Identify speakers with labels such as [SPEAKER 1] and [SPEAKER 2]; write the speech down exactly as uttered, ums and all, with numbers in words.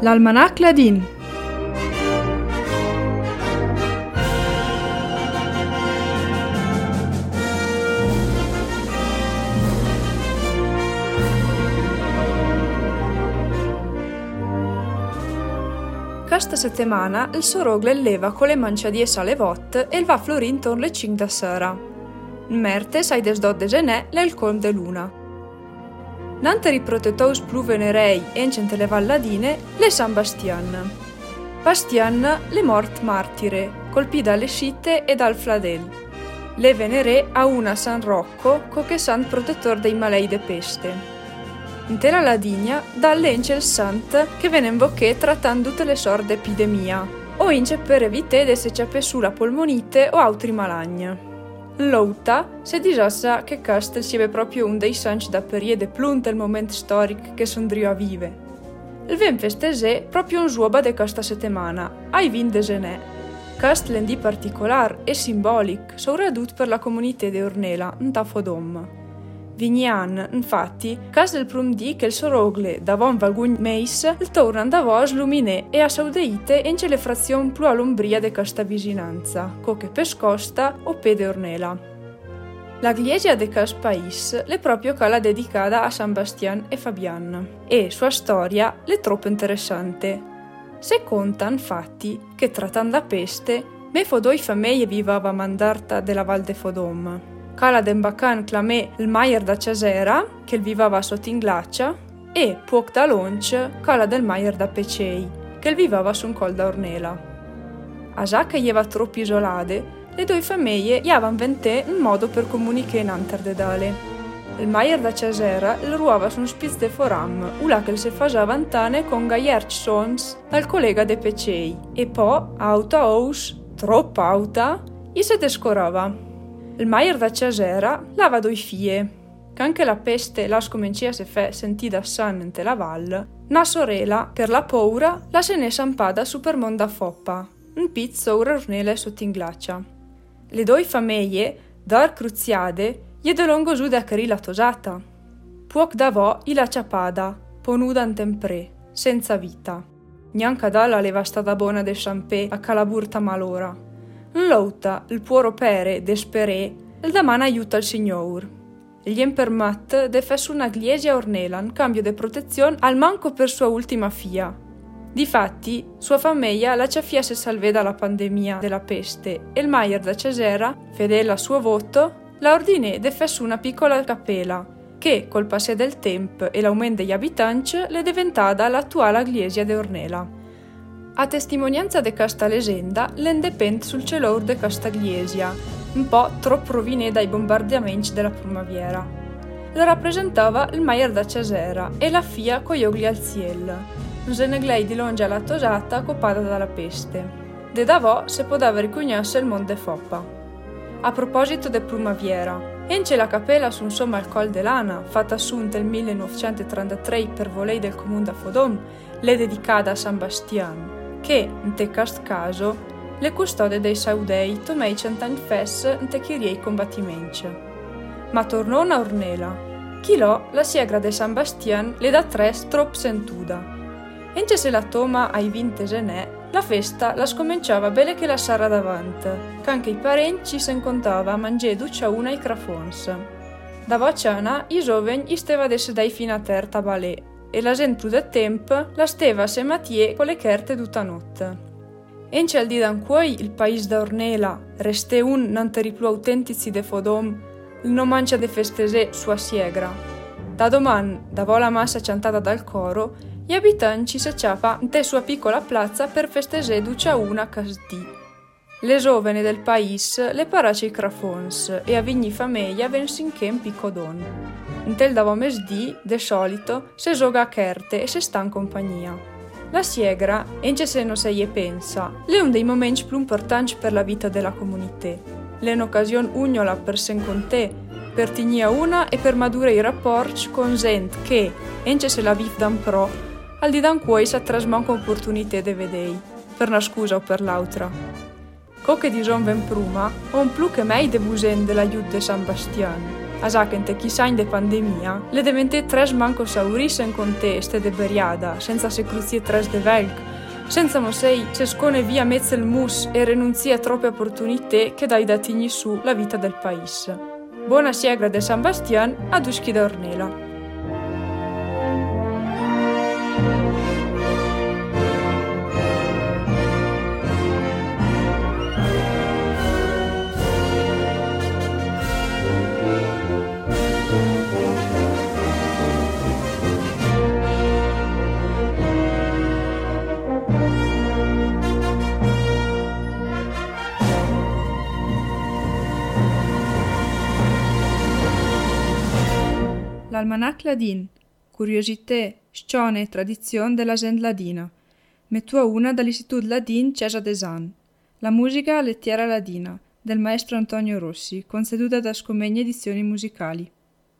[SPEAKER 1] L'Almanach Ladin. Questa settimana il Sorogle leva con le manciadies alle vot e il va florin torn le cinque da sera. Il merte sai des dot de genè l'è il colm de luna. Nante riprotetous plu venerei encente le valladine le San Bastian. Bastian le mort martire, colpì dalle scitte e dal fladel. Le venerè a una San Rocco co che sant protettor dei malei de peste. Intera la digna dall'ence il sant che venne invoché trattando tutte le sorte epidemia, o ince per evitare de se ciappe su la polmonite o altri malagni. L'outa se disassa che Castel siebe proprio un dei sanci da periode plunte il momento storico che sondrio a vive. Il ven festesè proprio un suoba de questa settimana, ai vin de genè. Castel di particolar e simbolic, souradut per la comunità de Ornela, in Tafodom. Vignan, infatti, cas del prum di che il Sorogle, davon valgun meis, il tornan davos luminè e a saudeite ence le frazion plu all'ombria de questa vicinanza, co che pescosta o pede Ornela. La gliesia de cas pais le proprio cala dedicata a San Bastian e Fabian, e sua storia le troppo interessante. Se conta, infatti, che trattando la peste, me fodoi famiglie vivava mandarta della Val de Fodom. Cala d'Embacan clamè il Maier da Cesera, che vivava sotto in glacia, e Puoc da Lonch, cala del Maier da Pecei, che vivava su un col da Ornela. A già che ieva troppo isolate, le due famiglie iavan ventè un modo per comunicare in anterdedale. Il Maier da Cesera il ruava su un spitz de foram, ula che se faceva antane con gaierci sons dal collega de Pecei, e po, auta ous, troppo auta, gli se descorava. Il Maier da Cesera lava due fie, che anche la peste la scomincia se fe sentì da san ente la val, na sorella, per la paura, la se ne sampada su per monda foppa, un pizzo ora ornele sotto in glacia. Le due famiglie, dar cruziade, gli de longo giù da cari la tosata. Puoc davò i la ciapada, ponuda in tempré, senza vita. Neanche dalla leva stata buona de champè a calaburta malora. L'outa, il puoro pere, desperè, il daman aiuta il signor. Gli impermat de fes una gliesia Ornela in cambio de protezione al manco per sua ultima fia. Difatti, sua famiglia la ciafia se salvé dalla pandemia della peste e il Maier da Cesera, fedele al suo voto, la ordinè de fes una piccola cappella che, col passare del tempo e l'aumento degli abitanti, le diventata l'attuale gliesia de Ornela. A testimonianza de questa leggenda, l'endepend sul celor de questa gliesia, un po' troppo rovinè dai bombardamenti della primavera. Lo rappresentava il Maier da Cesera e la fia con gli ogli al ciel, un zeneglei di longe la tosata coppata dalla peste. De davò se poteva riconoscere il monte Foppa. A proposito de primavera, ence la cappella su un somma al Col de Lana, fatta assunta nel millenovecentotrentatré per volei del comune da Fodom, le dedicata a San Bastian, che, in te cast caso, le custode dei saudei tomei cent'anni fes in te chiriei combattimenti. Ma tornò a Ornela. Chilò la siegra de San Bastian le da tres trop sentuda. Ence se la toma ai vinte genè, la festa la scominciava belle che la sara davanti, che anche i parenti ci se incontava a mangiare duccia una i crafons. Da vociana, i giovani i steva desse dai fino a terta balè, e la gente più del tempo la steva se matie con le cherte tutta notte. Ence al di d'anquoi il paese da Ornela reste un nanteri più autentici de Fodom, il non mancia de festesè sua siegra. Da doman, davò la massa cantata dal coro, gli abitanti se ciapa in te sua piccola piazza per festesè ducia una casdì. Le giovani del paese le parace i crafons e a vigni famiglia vensinché in piccodon. In tel davo mesdì, de solito, se gioga a cherte e se sta in compagnia. La siegra, ence se non se gli pensa, è un dei momenti più importanti per la vita della comunità. È un'occasione ugnola per sen con te, per tignia una e per madure i rapporti con gente che, ence se la vive dan pro, al di dan cuoi sa trasmanca opportunità de vedei, per una scusa o per l'altra. Co che dison ven pruma, on più che mai de busen dell'aiut de San Bastian. Asacente chissà in de pandemia, le devente tres manco saurisen con te ste de beriada, senza se cruzie tres de velc, senza mosei se scone via mezzo il mus e renunzia troppe opportunità che dai datigni su la vita del paese. Buona siegra de San Bastian ad Uschi da Ornela. L'Almanach Ladin, curiosité, scione e tradizione della gente ladina, mettua una dall'Istituto Ladin Cesa Desan. La musica lettiera ladina, del maestro Antonio Rossi, conceduta da Scomegne Edizioni Musicali.